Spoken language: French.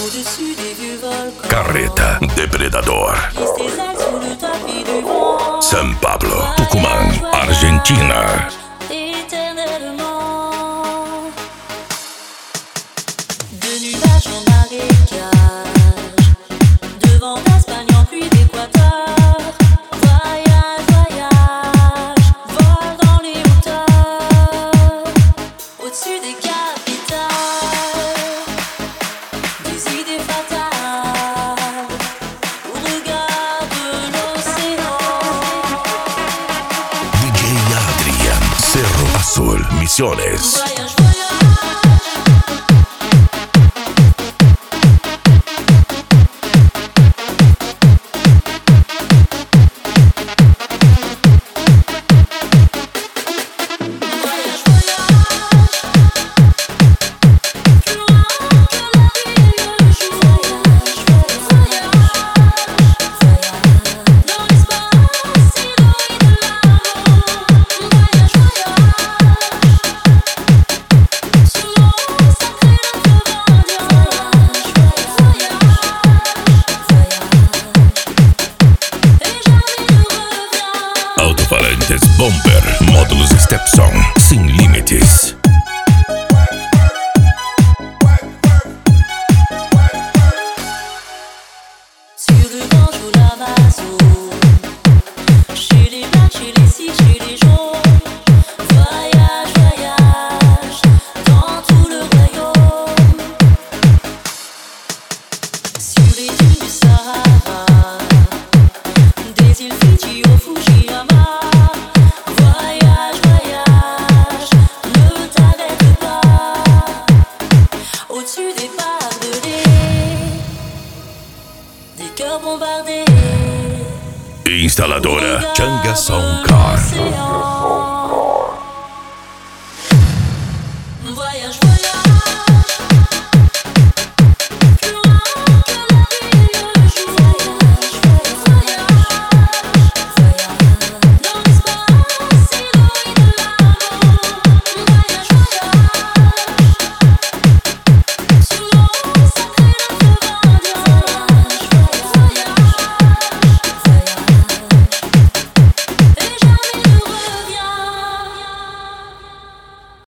Au-dessus des vieux volcans. Carreta, Depredador. Glisse tes ailes sous le tapis du vent. San Pablo, Tucumán, Argentina. Éternellement. De nuages en marécage. De vent d'Espagne en pluie d'Équateur. Voyage, voyage. Vol dans les hauteurs. Au-dessus des capitales. Des idées fatales. Au regard de l'océan. DJ Adrian, Cerro Azul, Misiones. Voyage, voyage. Voyage, voyage. Plus loin que la nuit et le jour. Voyage, voyage. Dans l'espace inouï de l'amour. Voyage, voyage. Sous l'eau sacrée d'un feu indien. Voyage, voyage. Et jamais ne reviens. Alto-falantes Bomber, módulos Stepson, sin límites. Sur le Gange ou l'Amazone. Chez les blacks, chez les sikhs, chez les jaunes. Voyage, voyage. Dans tout le royaume. Sur les dunes du Sahara. Des îles Fidji au Fujiyama. Voyage, voyage. Ne t'arrête pas. Au-dessus des barbelés. Des cœurs bombardés. Instaladora Changa Sound Car. Voyage, voyage.